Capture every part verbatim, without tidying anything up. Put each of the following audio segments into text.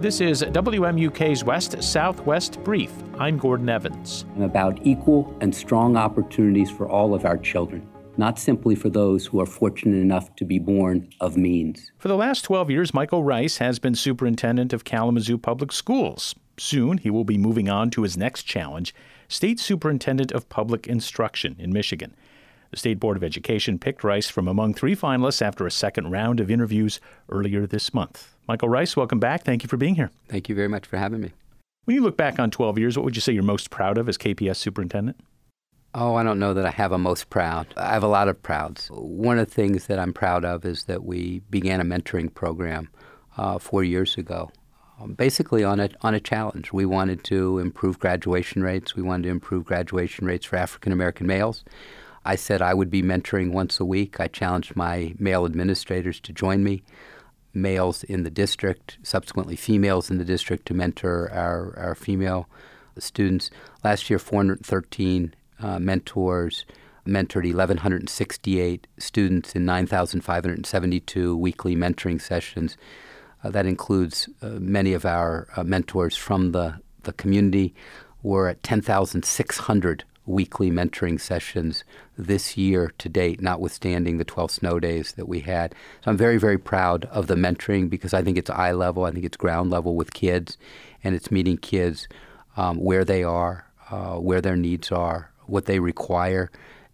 This is W M U K's West-Southwest Brief. I'm Gordon Evans. About equal and strong opportunities for all of our children, not simply for those who are fortunate enough to be born of means. For the last twelve years, Michael Rice has been superintendent of Kalamazoo Public Schools. Soon, he will be moving on to his next challenge, State Superintendent of Public Instruction in Michigan. The State Board of Education picked Rice from among three finalists after a second round of interviews earlier this month. Michael Rice, welcome back. Thank you for being here. Thank you very much for having me. When you look back on twelve years, what would you say you're most proud of as K P S superintendent? Oh, I don't know that I have a most proud. I have a lot of prouds. One of the things that I'm proud of is that we began a mentoring program uh, four years ago, um, basically on a, on a challenge. We wanted to improve graduation rates. We wanted to improve graduation rates for African-American males. I said I would be mentoring once a week. I challenged my male administrators to join me, males in the district, subsequently females in the district, to mentor our, our female students. Last year, four hundred thirteen uh, mentors mentored one thousand one hundred sixty-eight students in nine thousand five hundred seventy-two weekly mentoring sessions. Uh, that includes uh, many of our uh, mentors from the, the community. We're at ten thousand six hundred weekly mentoring sessions this year to date, notwithstanding the twelve snow days that we had. So I'm very, very proud of the mentoring because I think it's eye level, I think it's ground level with kids, and it's meeting kids um, where they are, uh, where their needs are, what they require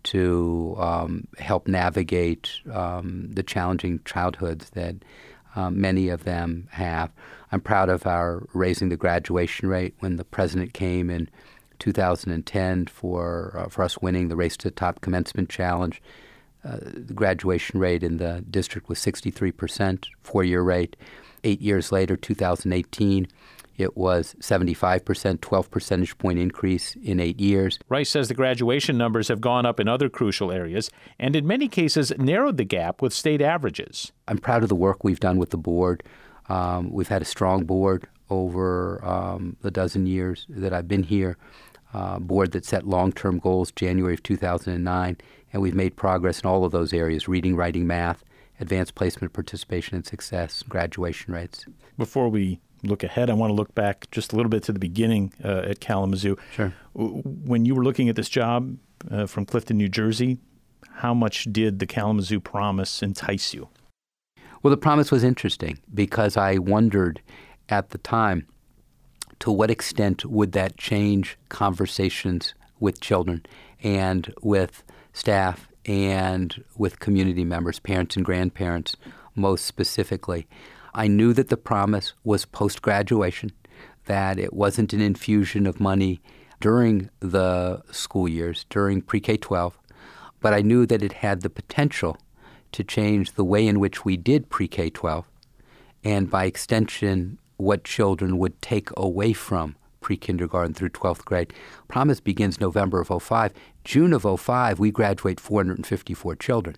to um, help navigate um, the challenging childhoods that um, many of them have. I'm proud of our raising the graduation rate when the president came in two thousand ten for uh, for us winning the Race to the Top Commencement Challenge. Uh, the graduation rate in the district was sixty-three percent, four-year rate. Eight years later, two thousand eighteen, it was seventy-five percent, twelve percentage point increase in eight years. Rice says the graduation numbers have gone up in other crucial areas and in many cases narrowed the gap with state averages. I'm proud of the work we've done with the board. Um, we've had a strong board over um, the dozen years that I've been here. Uh, board that set long-term goals January of two thousand nine, and we've made progress in all of those areas: reading, writing, math, advanced placement, participation and success, graduation rates. Before we look ahead, I want to look back just a little bit to the beginning uh, at Kalamazoo. Sure. When you were looking at this job uh, from Clifton, New Jersey, how much did the Kalamazoo promise entice you? Well, the promise was interesting because I wondered at the time, to what extent would that change conversations with children and with staff and with community members, parents and grandparents most specifically? I knew that the promise was post-graduation, that it wasn't an infusion of money during the school years, during pre-K twelve, but I knew that it had the potential to change the way in which we did pre-K twelve, and by extension, what children would take away from pre-kindergarten through twelfth grade. Promise begins November of oh five. June of oh five, we graduate four hundred fifty-four children.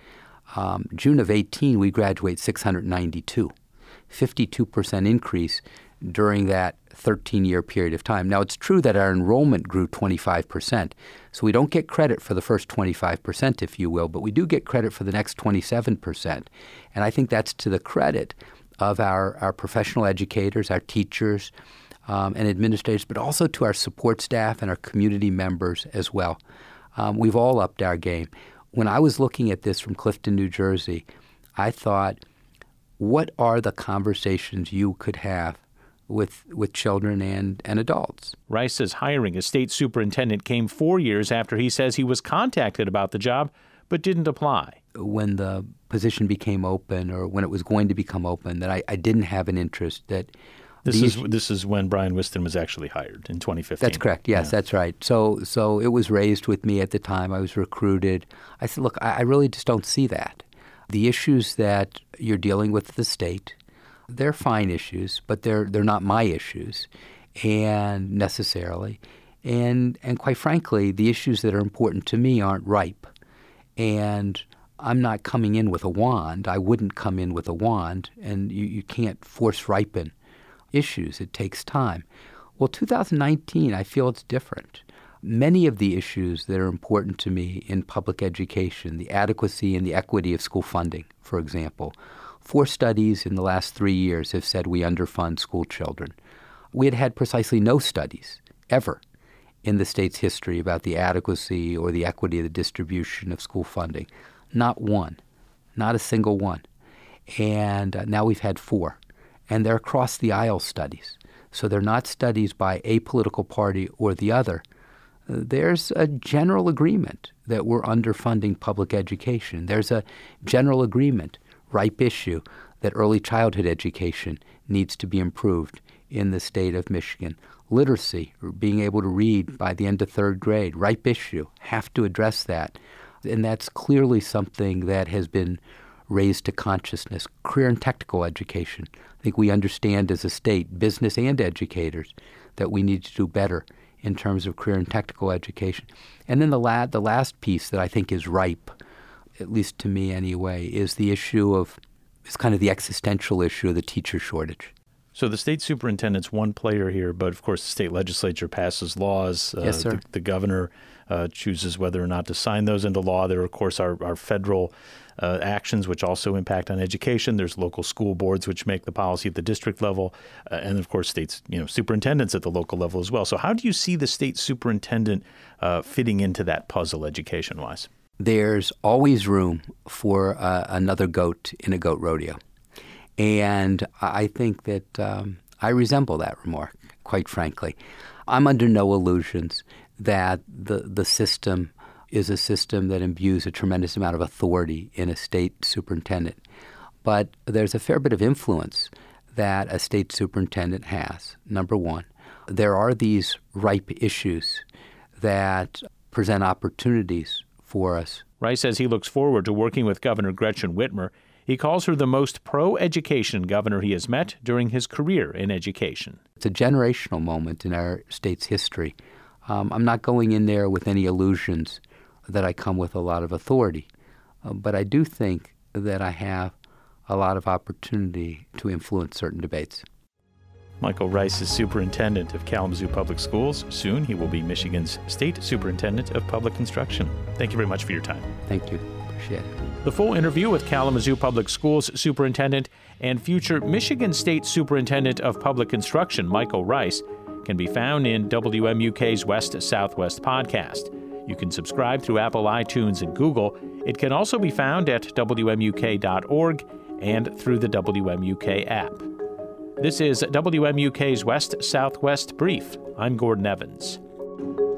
Um, June of eighteen, we graduate six hundred ninety-two. fifty-two percent increase during that thirteen-year period of time. Now, it's true that our enrollment grew twenty-five percent, so we don't get credit for the first twenty-five percent, if you will, but we do get credit for the next twenty-seven percent. And I think that's to the credit of our, our professional educators, our teachers, um, and administrators, but also to our support staff and our community members as well. Um, we've all upped our game. When I was looking at this from Clifton, New Jersey, I thought, what are the conversations you could have with with children and, and adults? Rice says hiring a state superintendent came four years after he says he was contacted about the job but didn't apply. When the position became open, or when it was going to become open, that I, I didn't have an interest. That this is this is when Brian Whiston was actually hired in twenty fifteen. That's correct. Yes, yeah. That's right. So so it was raised with me at the time. I was recruited. I said, look, I, I really just don't see that. The issues that you're dealing with the state, they're fine issues, but they're they're not my issues, and necessarily, and and quite frankly, the issues that are important to me aren't ripe, and I'm not coming in with a wand. I wouldn't come in with a wand, and you, you can't force ripen issues. It takes time. Well, two thousand nineteen, I feel it's different. Many of the issues that are important to me in public education, the adequacy and the equity of school funding, for example, Four studies in the last three years have said we underfund school children. We had had precisely no studies, ever, in the state's history about the adequacy or the equity of the distribution of school funding. Not one. Not a single one. And uh, now we've had four. And they're across-the-aisle studies. So they're not studies by a political party or the other. Uh, there's a general agreement that we're underfunding public education. There's a general agreement, ripe issue, that early childhood education needs to be improved in the state of Michigan. Literacy, or being able to read by the end of third grade, ripe issue, have to address that. And that's clearly something that has been raised to consciousness. Career and technical education. I think we understand as a state, business and educators, that we need to do better in terms of career and technical education. And then the, la- the last piece that I think is ripe, at least to me anyway, is the issue of, it's kind of the existential issue of the teacher shortage. So the state superintendent's one player here, but of course the state legislature passes laws. Uh, Yes, sir. The, the governor uh, chooses whether or not to sign those into law. There, of course, are, are federal uh, actions which also impact on education. There's local school boards which make the policy at the district level, uh, and of course states, you know, superintendents at the local level as well. So how do you see the state superintendent uh, fitting into that puzzle education-wise? There's always room for uh, another goat in a goat rodeo. And I think that um, I resemble that remark, quite frankly. I'm under no illusions that the, the system is a system that imbues a tremendous amount of authority in a state superintendent. But there's a fair bit of influence that a state superintendent has, number one. There are these ripe issues that present opportunities for us. Rice says he looks forward to working with Governor Gretchen Whitmer. He calls her the most pro-education governor he has met during his career in education. It's a generational moment in our state's history. Um, I'm not going in there with any illusions that I come with a lot of authority, uh, but I do think that I have a lot of opportunity to influence certain debates. Michael Rice is superintendent of Kalamazoo Public Schools. Soon he will be Michigan's state superintendent of public instruction. Thank you very much for your time. Thank you. Appreciate it. The full interview with Kalamazoo Public Schools superintendent and future Michigan State Superintendent of Public Instruction, Michael Rice, can be found in W M U K's West Southwest podcast. You can subscribe through Apple iTunes and Google. It can also be found at W M U K dot org and through the W M U K app. This is W M U K's West Southwest Brief. I'm Gordon Evans.